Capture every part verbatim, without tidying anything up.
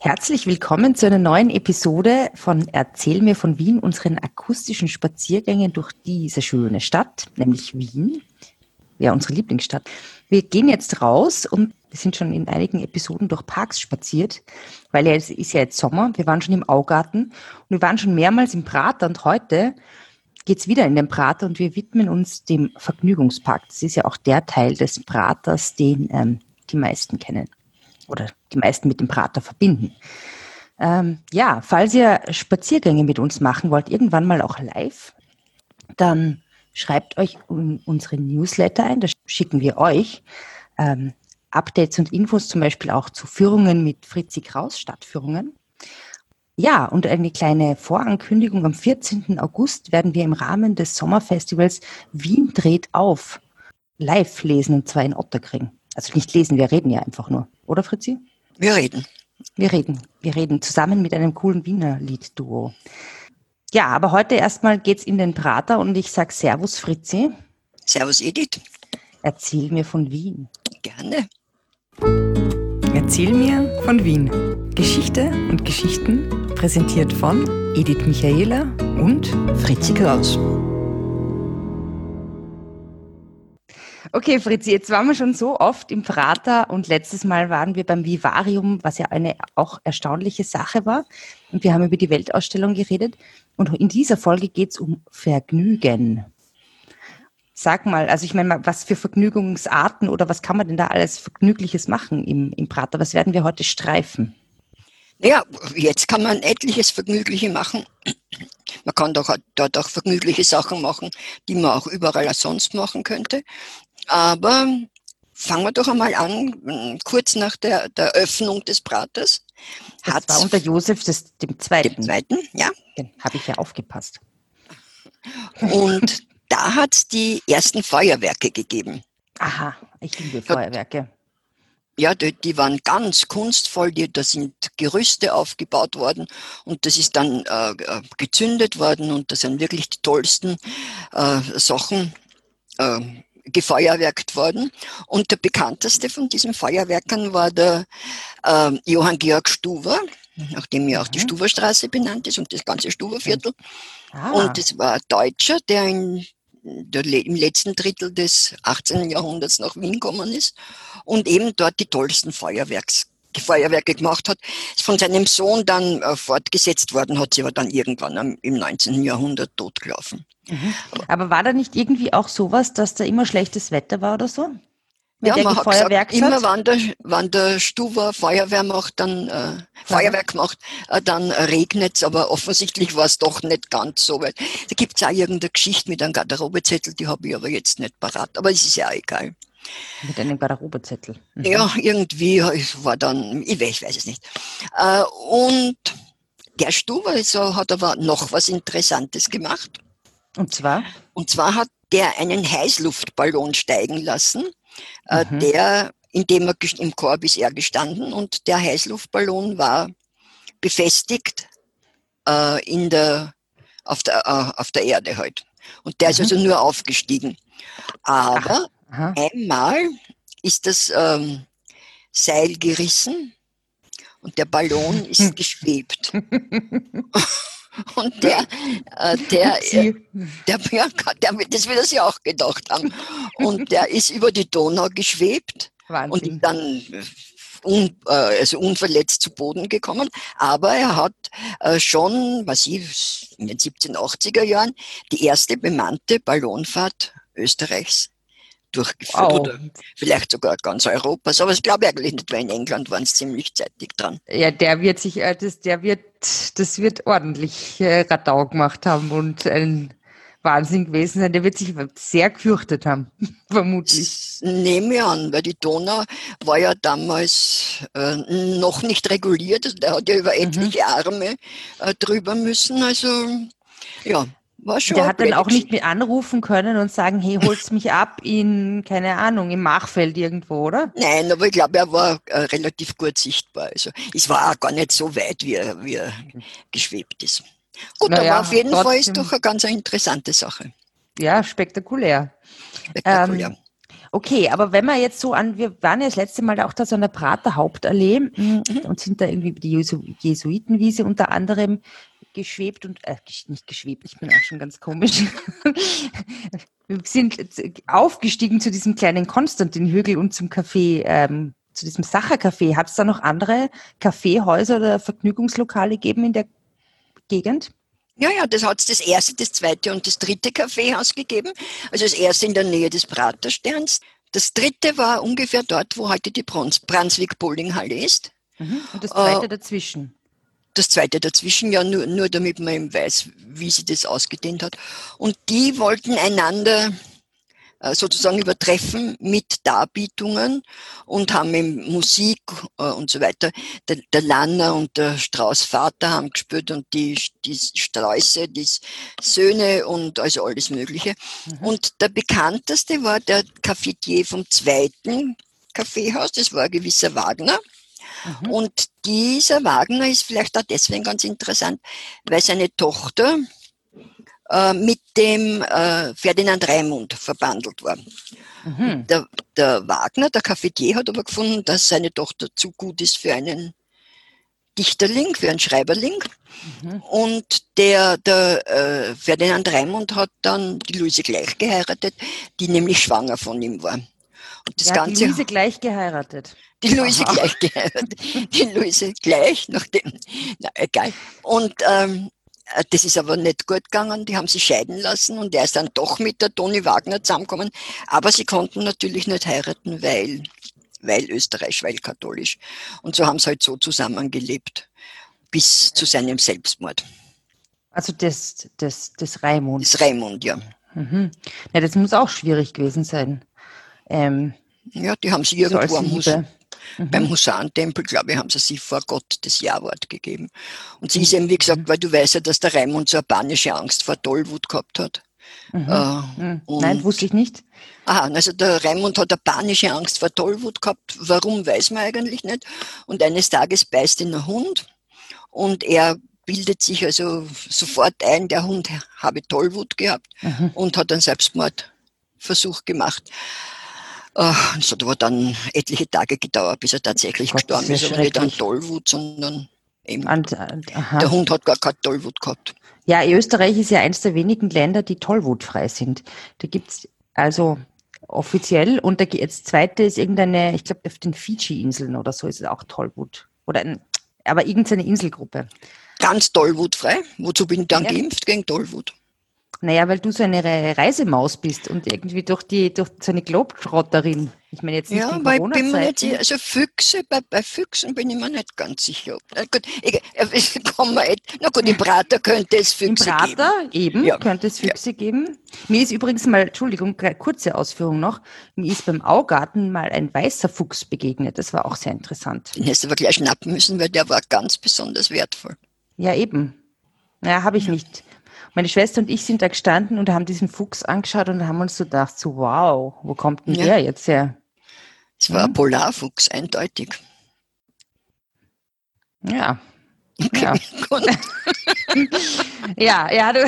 Herzlich willkommen zu einer neuen Episode von Erzähl mir von Wien, unseren akustischen Spaziergängen durch diese schöne Stadt, nämlich Wien, ja, unsere Lieblingsstadt. Wir gehen jetzt raus und wir sind schon in einigen Episoden durch Parks spaziert, weil ja, es ist ja jetzt Sommer, wir waren schon im Augarten und wir waren schon mehrmals im Prater und heute geht's wieder in den Prater und wir widmen uns dem Vergnügungspark. Das ist ja auch der Teil des Praters, den ähm, die meisten kennen oder die meisten mit dem Prater verbinden. Ähm, ja, falls ihr Spaziergänge mit uns machen wollt, irgendwann mal auch live, dann schreibt euch in unsere Newsletter ein, da schicken wir euch ähm, Updates und Infos, zum Beispiel auch zu Führungen mit Fritzi Kraus, Stadtführungen. Ja, und eine kleine Vorankündigung, am vierzehnten August werden wir im Rahmen des Sommerfestivals Wien dreht auf live lesen, und zwar in Otterkring. Also nicht lesen, wir reden ja einfach nur. Oder, Fritzi? Wir reden. Wir reden. Wir reden zusammen mit einem coolen Wiener Liedduo. Ja, aber heute erstmal geht's in den Prater und ich sag Servus, Fritzi. Servus, Edith. Erzähl mir von Wien. Gerne. Erzähl mir von Wien. Geschichte und Geschichten präsentiert von Edith Michaela und Fritzi Kraus. Okay, Fritzi, jetzt waren wir schon so oft im Prater und letztes Mal waren wir beim Vivarium, was ja eine auch erstaunliche Sache war. Und wir haben über die Weltausstellung geredet. Und in dieser Folge geht es um Vergnügen. Sag mal, also ich meine, was für Vergnügungsarten oder was kann man denn da alles Vergnügliches machen im, im Prater? Was werden wir heute streifen? Ja, jetzt kann man etliches Vergnügliche machen. Man kann doch dort auch vergnügliche Sachen machen, die man auch überall sonst machen könnte. Aber fangen wir doch einmal an, kurz nach der, der Öffnung des Praters. Das war unter Josef des, dem Zweiten. Dem Zweiten, ja. Den habe ich ja aufgepasst. Und da hat es die ersten Feuerwerke gegeben. Aha, ich liebe Feuerwerke. Ja, die, die waren ganz kunstvoll, die, da sind Gerüste aufgebaut worden und das ist dann äh, gezündet worden und da sind wirklich die tollsten äh, Sachen äh, gefeuerwerkt worden. Und der bekannteste von diesen Feuerwerkern war der äh, Johann Georg Stuwer, nachdem ja auch die Stuwerstraße benannt ist und das ganze Stuwerviertel. Ah. Und das war ein Deutscher, der in Der, im letzten Drittel des achtzehnten Jahrhunderts nach Wien gekommen ist und eben dort die tollsten Feuerwerks, Feuerwerke gemacht hat. Ist von seinem Sohn dann äh, fortgesetzt worden, hat sie aber dann irgendwann am, im neunzehnten Jahrhundert totgelaufen. Mhm. Aber war da nicht irgendwie auch sowas, dass da immer schlechtes Wetter war oder so? Ja, man hat gesagt, immer wenn der, wenn der Stuwer Feuerwehr macht, dann äh, Feuerwerk macht, äh, dann äh, regnet es, aber offensichtlich war es doch nicht ganz so, weil da gibt es auch irgendeine Geschichte mit einem Garderobezettel, die habe ich aber jetzt nicht parat, aber es ist ja egal. Mit einem Garderobezettel? Mhm. Ja, irgendwie war dann, ich weiß, ich weiß es nicht. Äh, und der Stuwer so, hat aber noch was Interessantes gemacht. Und zwar? Und zwar hat der einen Heißluftballon steigen lassen, Mhm. Der, in dem er im Korb ist er gestanden und der Heißluftballon war befestigt äh, in der, auf, der, äh, auf der Erde halt. Und der mhm. ist also nur aufgestiegen. Aber Ach, einmal ist das ähm, Seil gerissen und der Ballon ist geschwebt. Und der, äh, der, äh, der, der, der, das wird er sich auch gedacht haben. Und der ist über die Donau geschwebt. Wahnsinn. Und dann un, äh, also unverletzt zu Boden gekommen. Aber er hat äh, schon, was ich, in den siebzehnhundertachtziger Jahren die erste bemannte Ballonfahrt Österreichs durchgeführt. Wow. Oder vielleicht sogar ganz Europas. Aber ich glaube eigentlich nicht, weil in England waren es ziemlich zeitig dran. Ja, der wird sich, das, der wird, das wird ordentlich äh, Radau gemacht haben und ein Wahnsinn gewesen sein. Der wird sich sehr gefürchtet haben, vermutlich. Das nehme ich an, weil die Donau war ja damals äh, noch nicht reguliert. Also der hat ja über etliche mhm. Arme äh, drüber müssen. Also, ja. War schon der hat dann auch nicht mehr anrufen können und sagen, hey, holt's mich ab in, keine Ahnung, im Machfeld irgendwo, oder? Nein, aber ich glaube, er war äh, relativ gut sichtbar. Also es war auch gar nicht so weit, wie er, wie er geschwebt ist. Gut, naja, aber auf jeden trotzdem. Fall ist doch eine ganz interessante Sache. Ja, spektakulär. Spektakulär. Ähm, Okay, aber wenn wir jetzt so an, wir waren ja das letzte Mal auch da so an der Prater Hauptallee mhm. und sind da irgendwie über die Jesu- Jesuitenwiese unter anderem geschwebt und, äh, nicht geschwebt, ich bin auch schon ganz komisch. Wir sind aufgestiegen zu diesem kleinen Konstantin-Hügel und zum Café, ähm, zu diesem Sacher-Café. Hat es da noch andere Kaffeehäuser oder Vergnügungslokale gegeben in der Gegend? Ja, ja, das hat es das erste, das zweite und das dritte Kaffeehaus gegeben. Also das erste in der Nähe des Pratersterns. Das dritte war ungefähr dort, wo heute die Brunswick-Bowlinghalle ist. Mhm. Und das zweite äh, dazwischen? Das zweite dazwischen, ja, nur, nur damit man eben weiß, wie sich das ausgedehnt hat. Und die wollten einander sozusagen übertreffen mit Darbietungen und haben eben Musik äh, und so weiter. Der, der Lanner und der Strauß Vater haben gespielt und die, die Sträuße, die Söhne und also alles Mögliche. Mhm. Und der bekannteste war der Cafetier vom zweiten Kaffeehaus, das war ein gewisser Wagner. Mhm. Und dieser Wagner ist vielleicht auch deswegen ganz interessant, weil seine Tochter mit dem äh, Ferdinand Raimund verbandelt war. Mhm. Der, der Wagner, der Cafetier, hat aber gefunden, dass seine Tochter zu gut ist für einen Dichterling, für einen Schreiberling. Mhm. Und der, der äh, Ferdinand Raimund hat dann die Luise Gleich geheiratet, die nämlich schwanger von ihm war. Und das ja, Ganze, die Luise Gleich geheiratet. Die Luise Aha. Gleich geheiratet. Die Luise Gleich, nachdem, na egal. Und ähm, das ist aber nicht gut gegangen, die haben sich scheiden lassen und er ist dann doch mit der Toni Wagner zusammengekommen. Aber sie konnten natürlich nicht heiraten, weil, weil Österreich, weil katholisch. Und so haben sie halt so zusammengelebt, bis zu seinem Selbstmord. Also das, das, das Raimund. Das Raimund, ja. Mhm. Ja, das muss auch schwierig gewesen sein. Ähm, ja, die haben sie irgendwo am Hus- mhm. beim Husarentempel, glaube ich, haben sie sich vor Gott das Ja-Wort gegeben. Und sie ist eben, wie gesagt, mhm. weil du weißt ja, dass der Raimund so eine panische Angst vor Tollwut gehabt hat. Mhm. Äh, Nein, wusste ich nicht. Aha, also der Raimund hat eine panische Angst vor Tollwut gehabt. Warum, weiß man eigentlich nicht. Und eines Tages beißt ihn ein Hund und er bildet sich also sofort ein, der Hund habe Tollwut gehabt mhm. und hat einen Selbstmordversuch gemacht. Es hat aber dann etliche Tage gedauert, bis er tatsächlich Gott, gestorben ist, aber nicht an Tollwut, sondern eben und, und, der Hund hat gar keine Tollwut gehabt. Ja, Österreich ist ja eines der wenigen Länder, die tollwutfrei sind. Da gibt's also offiziell und da, das zweite ist irgendeine, ich glaube auf den Fidschi-Inseln oder so ist es auch Tollwut. Oder ein, aber irgendeine Inselgruppe. Ganz tollwutfrei? Wozu bin ich dann ja. geimpft gegen Tollwut? Naja, weil du so eine Reisemaus bist und irgendwie durch die durch so eine Globetrotterin. Ich meine jetzt nicht ja, in aber ich bin mir nicht sicher. Also Füchse, bei, bei Füchsen bin ich mir nicht ganz sicher. Na gut, ich, ich, komm mal, na gut, im Prater könnte es Füchse geben. Im Prater geben. eben ja. könnte es Füchse ja. geben. Mir ist übrigens mal, Entschuldigung, kurze Ausführung noch, mir ist beim Augarten mal ein weißer Fuchs begegnet. Das war auch sehr interessant. Den hättest du aber gleich schnappen müssen, weil der war ganz besonders wertvoll. Ja, eben. Ja, habe ich ja. nicht. Meine Schwester und ich sind da gestanden und haben diesen Fuchs angeschaut und haben uns so gedacht, so wow, wo kommt denn ja. der jetzt her? Es war hm? ein Polarfuchs, eindeutig. Ja. Okay, ja. gut. ja, ja. Du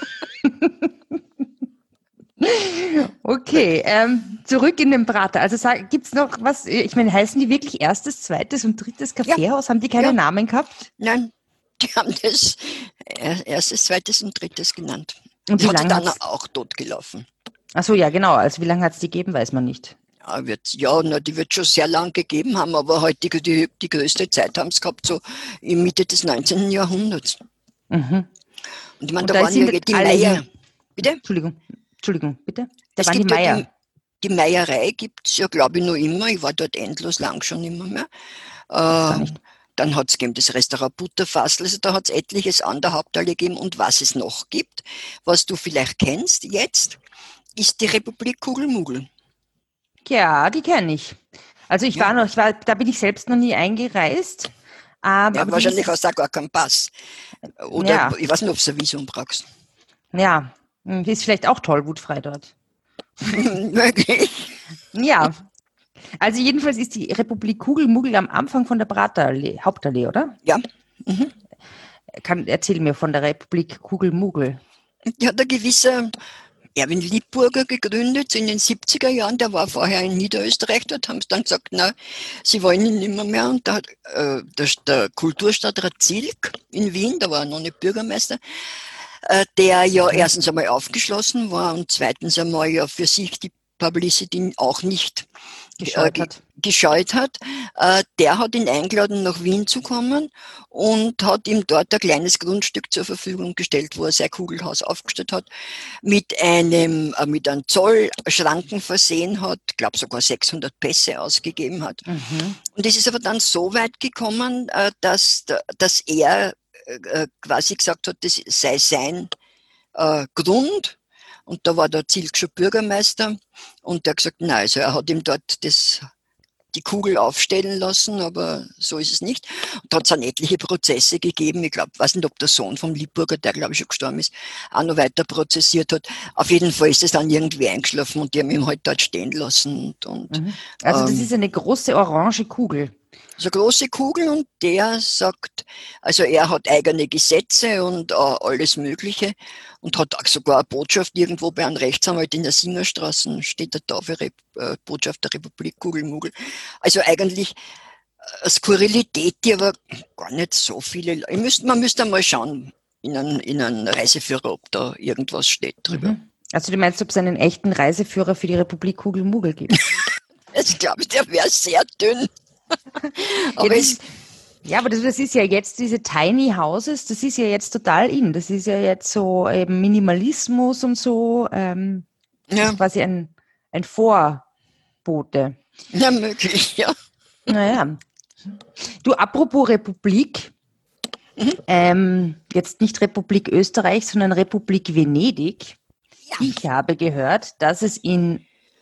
okay, ähm, zurück in den Prater. Also gibt es noch was, ich meine, heißen die wirklich erstes, zweites und drittes Kaffeehaus? Ja. Haben die keine ja. Namen gehabt? Nein. Die haben das erstes, zweites und drittes genannt. Und die hat dann auch totgelaufen. Ach so, ja, genau. Also wie lange hat es die gegeben, weiß man nicht. Ja, wird, ja na, die wird schon sehr lang gegeben haben, aber heute die, die, die größte Zeit haben es gehabt, so in Mitte des neunzehnten. Jahrhunderts. Mhm. Und ich meine, da, da waren ja die Meier. Bitte? Entschuldigung, Entschuldigung, bitte? Da es waren gibt die Meier. Ja die, die Meierei gibt es ja, glaube ich, noch immer. Ich war dort endlos lang schon immer mehr. Gar nicht. Dann hat es das Restaurant Butterfassel, also da hat es etliches an der Hauptallee gegeben. Und was es noch gibt, was du vielleicht kennst jetzt, ist die Republik Kugelmugel. Ja, die kenne ich. Also ich ja. war noch, ich war, da bin ich selbst noch nie eingereist. Ähm, ja, aber wahrscheinlich ist, hast du auch gar keinen Pass. Oder ja. ich weiß nicht, ob du ein Visum brauchst. Ja, ist vielleicht auch tollwutfrei dort. Möglich. Ja. Also jedenfalls ist die Republik Kugelmugel am Anfang von der Praterallee, Hauptallee, oder? Ja. Mhm. Kann, erzähl mir von der Republik Kugelmugel. Die hat ein gewisser Erwin Lippburger gegründet in den siebziger Jahren. Der war vorher in Niederösterreich. Dort haben sie dann gesagt, na, sie wollen ihn nicht mehr. mehr. Und da hat äh, der, der Kulturstadtrat Zilk in Wien, da war er noch nicht Bürgermeister, äh, der ja erstens einmal aufgeschlossen war und zweitens einmal ja für sich die Publicity auch nicht Gescheut äh, hat. gescheut hat. Äh, der hat ihn eingeladen, nach Wien zu kommen und hat ihm dort ein kleines Grundstück zur Verfügung gestellt, wo er sein Kugelhaus aufgestellt hat, mit einem, äh, mit einem Zollschranken versehen hat, ich glaube sogar sechshundert Pässe ausgegeben hat. Mhm. Und es ist aber dann so weit gekommen, äh, dass, dass er äh, quasi gesagt hat, das sei sein äh, Grund. Und da war der Zilk schon Bürgermeister und der hat gesagt, nein, also er hat ihm dort das, die Kugel aufstellen lassen, aber so ist es nicht. Und da hat es dann etliche Prozesse gegeben. Ich glaube, weiß nicht, ob der Sohn vom Lippburger, der glaube ich schon gestorben ist, auch noch weiter prozessiert hat. Auf jeden Fall ist es dann irgendwie eingeschlafen und die haben ihn halt dort stehen lassen. Und, und Mhm. Also das ähm, ist eine große orange Kugel. so große Kugel und der sagt, also er hat eigene Gesetze und äh, alles Mögliche und hat auch sogar eine Botschaft irgendwo bei einem Rechtsanwalt in der Singerstraße, steht da da für Rep äh, Botschaft der Republik Kugelmugel. Also eigentlich eine Skurrilität, die aber gar nicht so viele, ich müsst, man müsste mal schauen in einen, in einen Reiseführer, ob da irgendwas steht drüber. Mhm. Also du meinst, ob es einen echten Reiseführer für die Republik Kugelmugel gibt? Also glaube ich, der wäre sehr dünn. Aber Ja, es, das, ja, aber das, das ist ja jetzt diese Tiny Houses, das ist ja jetzt total in. Das ist ja jetzt so eben Minimalismus und so. Ähm, das ja, ist quasi ein, ein Vorbote. ja, möglich, ja. Naja. Du, apropos Republik, Mhm. ähm, jetzt nicht Republik Österreich, sondern Republik Venedig. Ja. Ich habe gehört, dass es in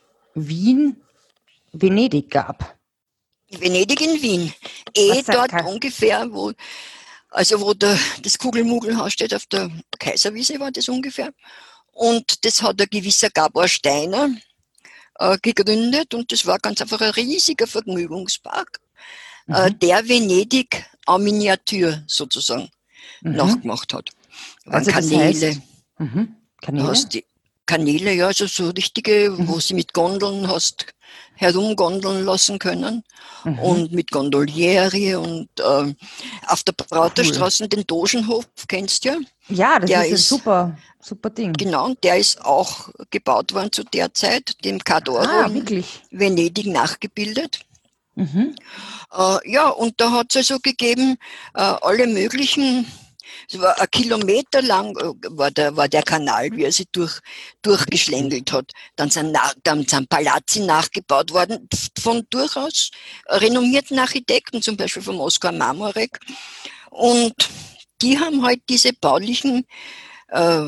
Wien Venedig gab. Venedig in Wien. Eh Was sagt dort Ka- ungefähr, wo, also wo der, das Kugelmugelhaus steht, auf der Kaiserwiese war das ungefähr. Und das hat ein gewisser Gabor Steiner äh, gegründet und das war ganz einfach ein riesiger Vergnügungspark, äh, Mhm. der Venedig en Miniatur sozusagen Mhm. nachgemacht hat. Da waren Also das Kanäle, heißt, mhm. da Kanäle? hast die Kanäle, ja, also so richtige, Mhm. wo sie mit Gondeln hast herumgondeln lassen können. Mhm. Und mit Gondoliere und äh, auf der Praterstraße den Dogenhof, kennst du ja? Ja, das Der ist ein ist, super, super Ding. genau, und der ist auch gebaut worden zu der Zeit, dem Cadoro Ah, in wirklich? Venedig nachgebildet. Mhm. Äh, ja, und da hat es also gegeben, äh, alle möglichen, es war ein Kilometer lang äh, war, der, war der Kanal, wie er sich durch, durchgeschlängelt hat. Dann sind, nach, dann sind Palazzi nachgebaut worden von durchaus renommierten Architekten, zum Beispiel vom Oskar Marmorek. Und die haben halt diese baulichen, äh,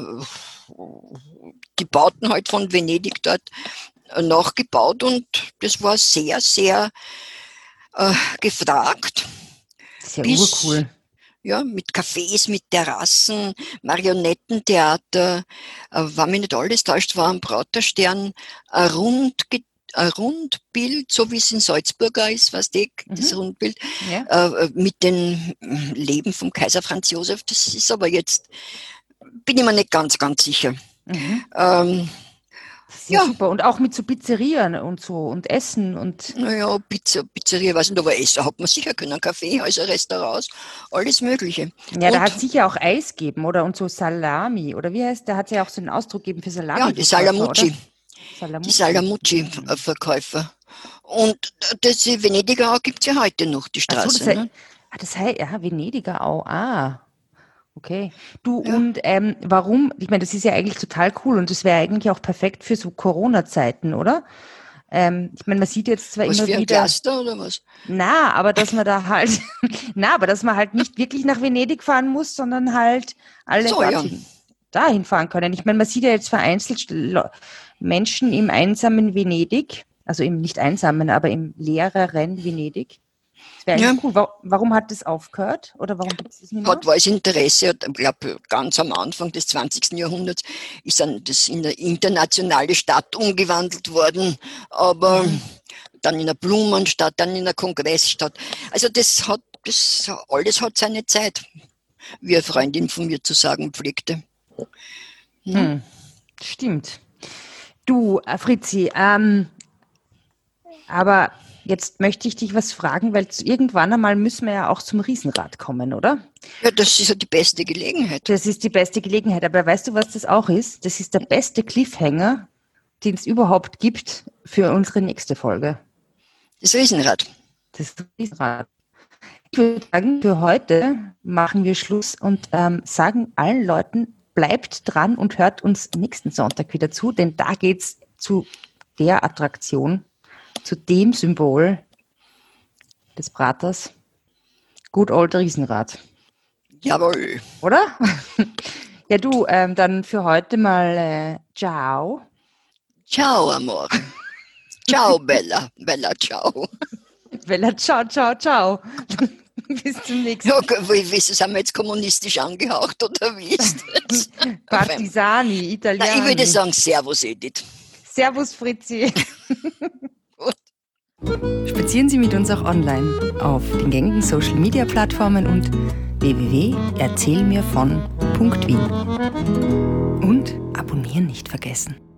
die Bauten halt von Venedig dort äh, nachgebaut und das war sehr, sehr äh, gefragt. Das ist ja Bis, urcool. ja, mit Cafés, mit Terrassen, Marionettentheater, äh, war mir nicht alles täuscht, war am Praterstern ein, Rund, ein Rundbild, so wie es in Salzburg auch ist, weißt du, das Mhm. Rundbild, Ja. äh, mit dem Leben vom Kaiser Franz Josef. Das ist aber jetzt, bin ich mir nicht ganz, ganz sicher. Mhm. Ähm, Das ist ja ja, super. Und auch mit so Pizzerien und so und Essen und naja, Pizza, Pizzeria, weiß nicht, aber Essen hat man sicher können, Kaffee, also Restaurants, alles Mögliche. ja, da hat Und sicher auch Eis gegeben, oder? Und so Salami, oder wie heißt, da hat es ja auch so einen Ausdruck gegeben für ja, die Salami-Verkäufer, oder? Salamucci. Die Salamucci. Salamucci-Verkäufer. Und das Venediger gibt es ja heute noch, die Ach so, das Straße. heißt, Ne? ah, das heißt, ja, Venediger auch. Ah, okay. Du, Ja. und ähm, warum, ich meine, das ist ja eigentlich total cool und das wäre eigentlich auch perfekt für so Corona-Zeiten, oder? Ähm, ich meine, man sieht jetzt zwar Was immer für ein wieder, Cluster oder was? na, aber dass man da halt, na, aber dass man halt nicht wirklich nach Venedig fahren muss, sondern halt alle So, ja. dorthin, dahin fahren können. Ich meine, man sieht ja jetzt vereinzelt Le- Menschen im einsamen Venedig, also im nicht einsamen, aber im leereren Venedig. Das wäre Ja, eigentlich cool. Wa- Warum hat das aufgehört? Oder warum gibt es das nicht mehr? hat war Interesse, ich glaube, ganz am Anfang des zwanzigsten Jahrhunderts ist dann das in eine internationale Stadt umgewandelt worden, aber Mhm. dann in eine Blumenstadt, dann in eine Kongressstadt. Also das hat, das alles hat seine Zeit, wie eine Freundin von mir zu sagen pflegte. Ne? Hm. Stimmt. Du, äh, Fritzi, ähm, aber jetzt möchte ich dich was fragen, weil irgendwann einmal müssen wir ja auch zum Riesenrad kommen, oder? Ja, das ist ja die beste Gelegenheit. Das ist die beste Gelegenheit. Aber weißt du, was das auch ist? Das ist der beste Cliffhanger, den es überhaupt gibt für unsere nächste Folge. Das Riesenrad. Das Riesenrad. Ich würde sagen, für heute machen wir Schluss und ähm, sagen allen Leuten, bleibt dran und hört uns nächsten Sonntag wieder zu, denn da geht's zu der Attraktion, zu dem Symbol des Praters. Good old Riesenrad. Jawohl. Oder? Ja, du, ähm, dann für heute mal äh, ciao. Ciao, Amor. Ciao, Bella. Bella, ciao. Bella, ciao, ciao, ciao. Bis zum nächsten Mal. Ja, wie, wie sind wir jetzt kommunistisch angehaucht, oder wie ist das? Partisani, Italiani. Nein, ich würde sagen Servus, Edith. Servus, Fritzi. Spazieren Sie mit uns auch online auf den gängigen Social-Media-Plattformen und w w w punkt erzählmirvon punkt wien. Und abonnieren nicht vergessen.